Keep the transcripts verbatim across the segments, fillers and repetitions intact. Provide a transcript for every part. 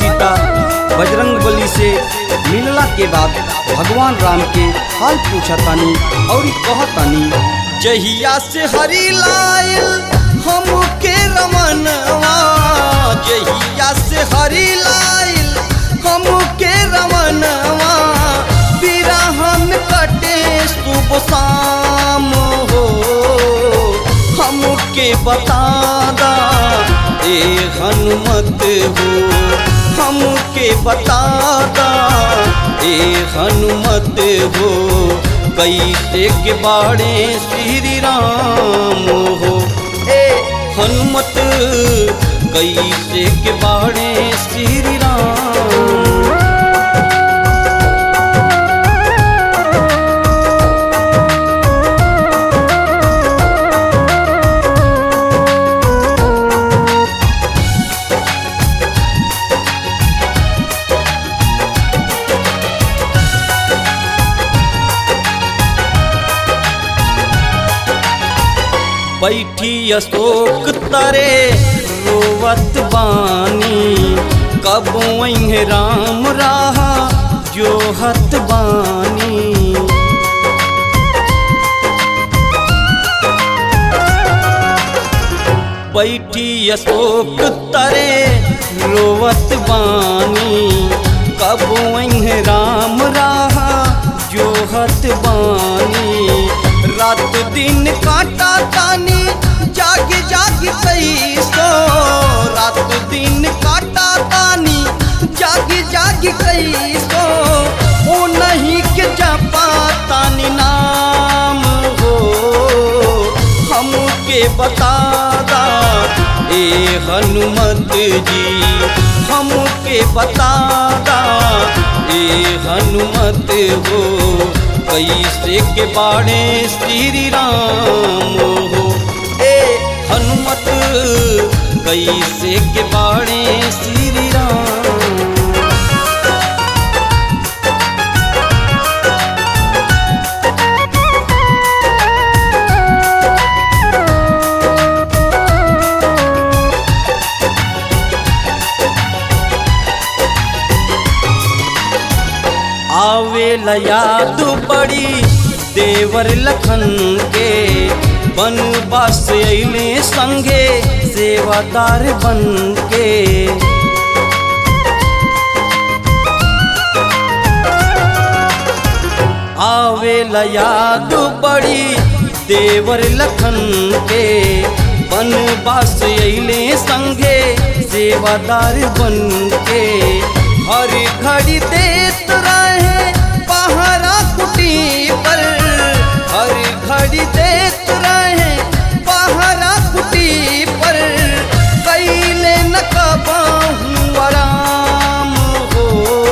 सीता बजरंग बली से मिलला के बाद भगवान राम के हाल पूछतानी और कहतानी, जहिया से हरि लायल हमके रमनवा, जहिया से हरि लायल हमके रमनवा, बिरहन कटे सुबह शाम हो, हमके बतादा ए हनुमत हो, हमके बतादा ए हनुमत हो, कैसे के बाड़े श्री राम हो, ए हनुमत कैसे के बाड़े श्री राम। बैठी अशोक तरे रोवत बानी, कब वहीं राम रहा जो हत बानी। बैठी अशोक तरे रोवत बानी, कब वहीं राम रहा जो हत बानी। रात दिन काटा तानी जाग जाग कैसो, रात दिन काटा तानी जाग जाग कैसो, ओ नहीं के जपा तानी नाम हो, हमके बतादा ए हनुमत जी, हमके बतादा ए हनुमत हो, कैसे के बाड़े श्री राम हो, ए हनुमत कैसे के बाड़े श्री राम। आवेला याद बड़ी देवर लखन के, बनवास अइले संगे सेवादार बन के। आवेला याद बड़ी देवर लखन के, बनवास अइले संगे सेवादार बन के। हर घड़ी देत रहे पहरा कुटी पर, हर घड़ी देत रहे पहरा कुटी पर, कैले न कबहू आराम हो,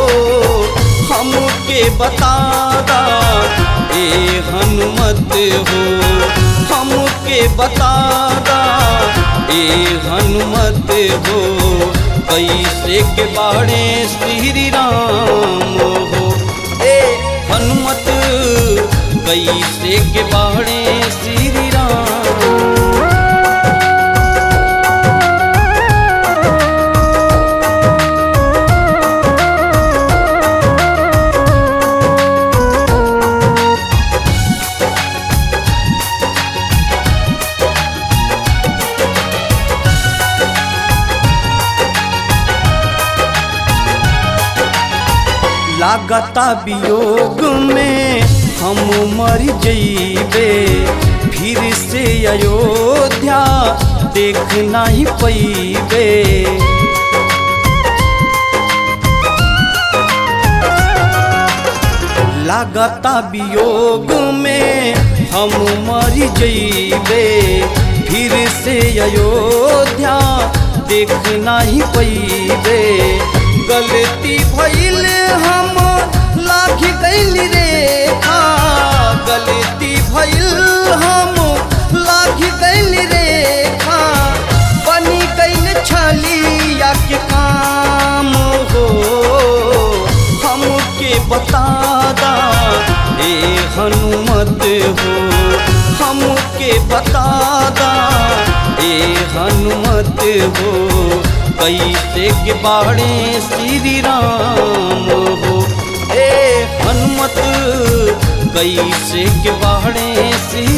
हमके बतादा ए हनुमत हो, हमके बतादा ए हनुमत हो, कैसे के बाड़े श्री राम हो, ए हनुमत कैसे के बाड़े श्री राम। लागता वियोग में हम मर जइबे, फिर से अयोध्या देख नहीं पैबे। लागता वियोग में हम मर जइबे, फिर से अयोध्या देख नहीं पैबे। गलती भइल हम लाख गइल रेखा, गलती भइल हम लाख गइल रेखा, बनी गइल छलिया के काम हो, हमके बतादा ए हनुमत हो, हमके बतादा ए हनुमत हो, कैसे के बाड़े श्री राम हो। ए हनुमत कैसे के बाड़े श्री